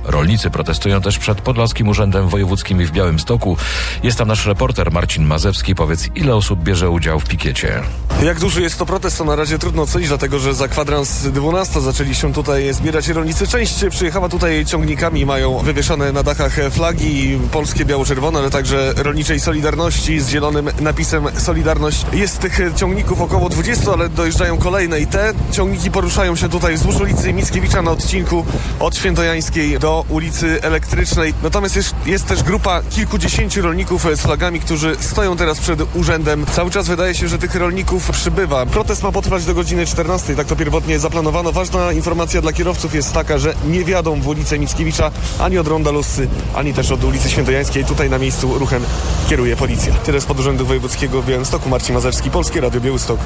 Rolnicy protestują też przed Podlaskim Urzędem Wojewódzkim w Białymstoku. Jest tam nasz reporter Marcin Mazewski. Powiedz, ile osób bierze udział w pikiecie? Jak duży jest to protest, to na razie trudno ocenić, dlatego że za kwadrans 12 zaczęli się tutaj zbierać rolnicy. Część przyjechała tutaj ciągnikami, mają wywieszone na dachach flagi polskie, biało-czerwone, ale także rolniczej Solidarności z zielonym napisem Solidarność. Jest tych ciągników około 20, ale dojeżdżają kolejne i te ciągniki poruszają się tutaj wzdłuż ulicy Mickiewicza na odcinku od Świętojańskiej do ulicy Elektrycznej. Natomiast jest też grupa kilkudziesięciu rolników z flagami, którzy stoją teraz przed urzędem. Cały czas wydaje się, że tych rolników przybywa. Protest ma potrwać do godziny 14, tak to pierwotnie zaplanowano. Ważna informacja dla kierowców jest taka, że nie wjadą w ulicę Mickiewicza ani od Ronda Lussy, ani też od ulicy Świętojańskiej. Tutaj na miejscu ruchem kieruje policja. Tyle z Urzędu Wojewódzkiego w Białymstoku. Marcin Mazewski, Polskie Radio Białystok.